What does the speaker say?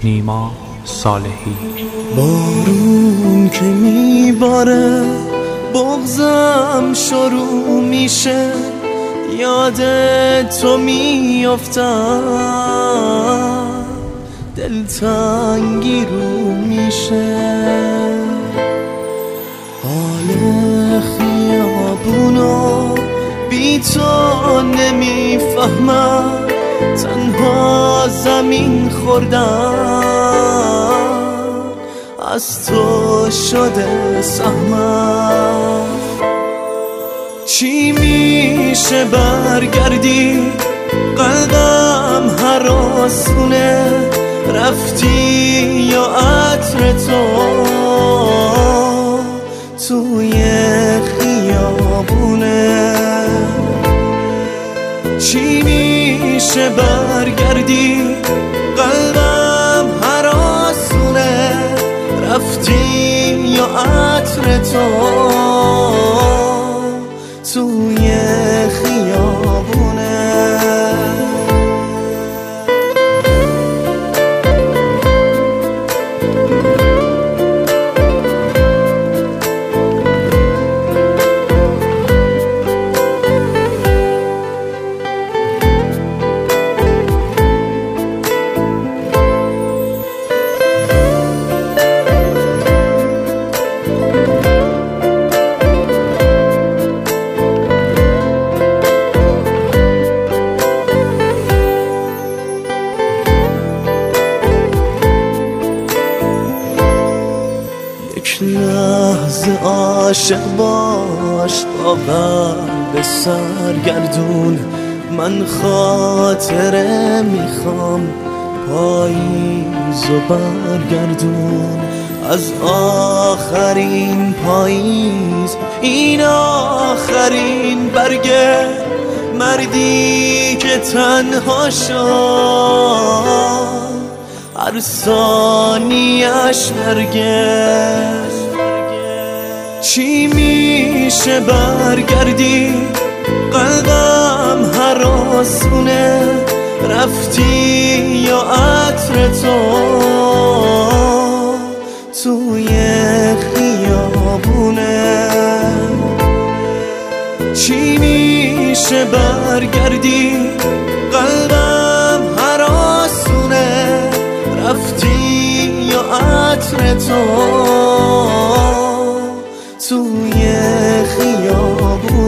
نیما صالحی. بارون که میباره بغضم شروع میشه، یاد تو میافتم دلتنگی رو میشه. حال خیابونو بی تو نمیفهمم، تنها زمین خوردم از تو شده سهمم. چی میشه برگردی قلبم هراسونه، رفتی یا عطر تو توی خیابونه. چی میشه برگردی قلبم هراسونه، رفتی یا عطر تو توی خیابونه. لحظه عاشق باش تا به سرگردون، من خاطره میخوام پاییزو برگردون. از آخرین پاییز این آخرین برگه، مردی که تنها شد هر ثانیش مرگه. چی میشه برگردی قلبم هراسونه، رفتی یا عطر تو توی خیابونه. چی میشه برگردی قلبم هراسونه، رفتی یا عطر تو توی خیابون.